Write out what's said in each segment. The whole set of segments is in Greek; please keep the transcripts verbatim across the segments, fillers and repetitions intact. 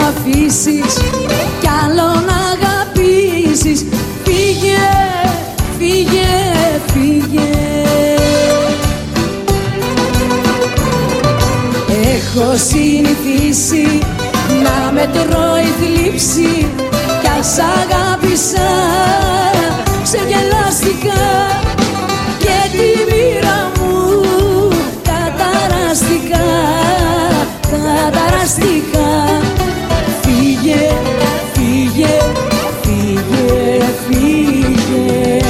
αφήσεις κι άλλο να αγαπήσεις. Φύγε, φύγε, φύγε. Έχω συνηθίσει να με τρώει θλίψη κι ας αγάπησα ξεγελάστηκα και τη μοίρα μου καταραστικά, καταραστικά. Φύγε, φύγε, φύγε, φύγε.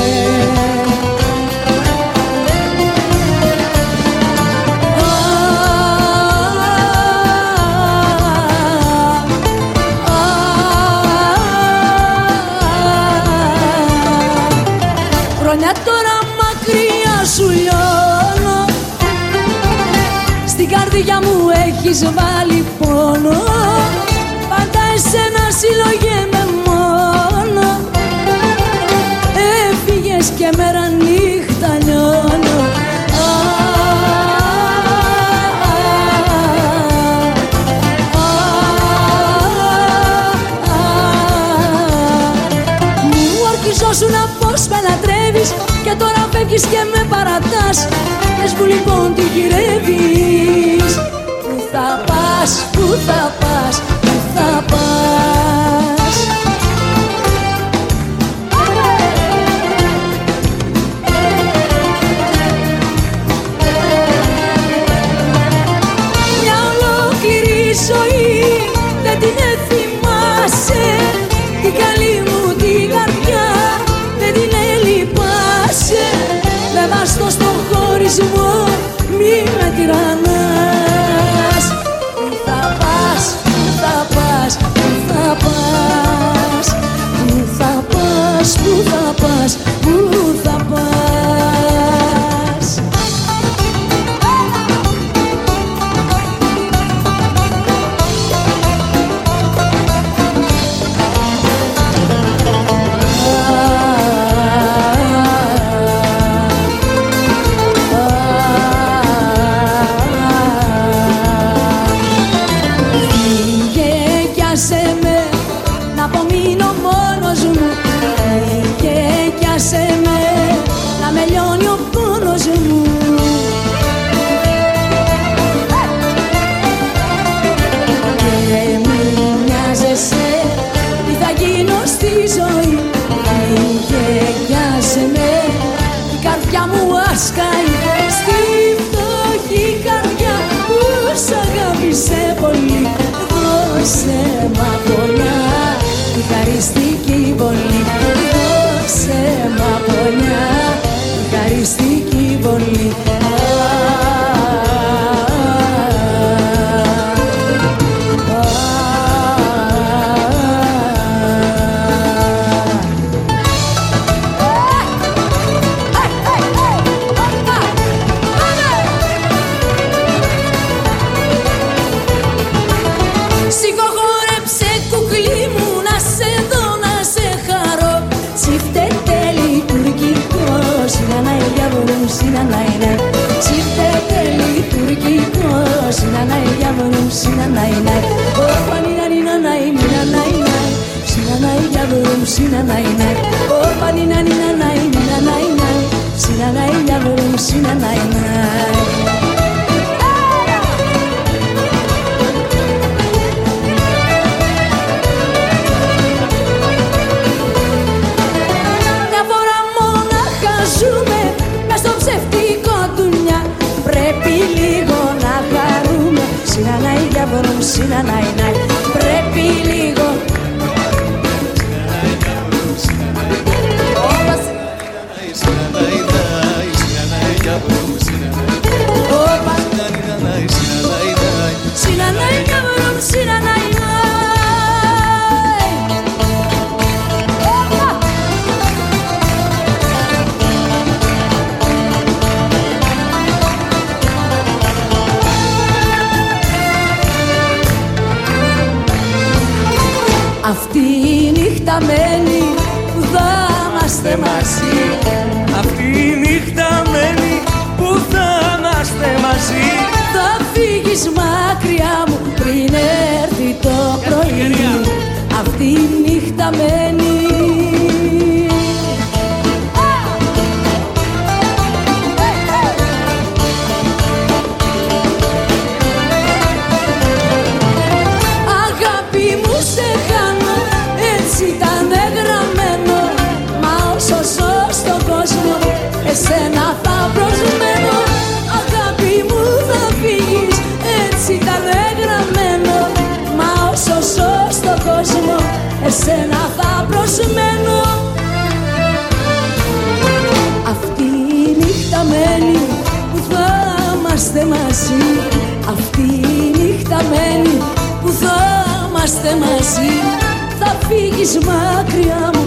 Χρόνια τώρα μακριά σου λιώνω, στην καρδιά μου έχεις βάλει πόνο. Πάντα εσένα συλλογέμαι μόνο, έφυγες και μέρα νύχτα λιώνω. Μου ορκιζόσουνα πως με λατρεύεις και τώρα φεύγεις και με παρατάς. Πες μου λοιπόν τι γυρεύεις. Πού θα πας, πού θα πας, πού θα πας. Μια ολόκληρη ζωή δεν την θυμάσαι, την καλή μου την καρδιά δεν την ελυπάσαι. Με βάστο στον χωρισμό μη με τυραννάς. Πού θα πας, πού θα πας, πού θα πας, πού θα πας, πού θα πας, πού θα πας. Να με λιώνει ο πόνος μου. Και μη μοιάζεσαι τι θα γίνω στη ζωή. Φύγε κι άσε με, η καρδιά μου άσκαει στη φτωχή καρδιά που σ' αγάπησε πολύ. Δώσε μ' απολιά τη χαριστική βολή. Δώσε μ' απολιά τη χαριστική βολή. Σηκωχόρεψε κουκλί μου να σε δω, να σε χαρώ. Τσιφτέτε λειτουργικό, συνανάει διάβολο, συνανάει ναι. Τσιφτέτε λειτουργικό, συνανάει διάβολο, συνανάει ναι. Όπα νινανι νανάει, νινανάει ναι. Συνανάει διάβολο, συνανάει ναι. Όπα νινανι νανάει, νινανάει ναι. Συνανάει διάβολο, συνανάει ναι. Πρέπει λίγο να χαρούμε, συνανάει διάβολο, συνανάει ναι. Πρέπει λίγο. Συνανάει διάβολο, συνανάει ναι. Αυτή η νύχτα μένει που θα είμαστε μαζί. Αυτή η νύχτα μένει που θα είμαστε μαζί. Θα φύγεις μακριά μου πριν έρθει το πρωί. είμαστε μαζί. Αυτή η νύχτα μένει που θα είμαστε μαζί. Θα φύγεις μακριά μου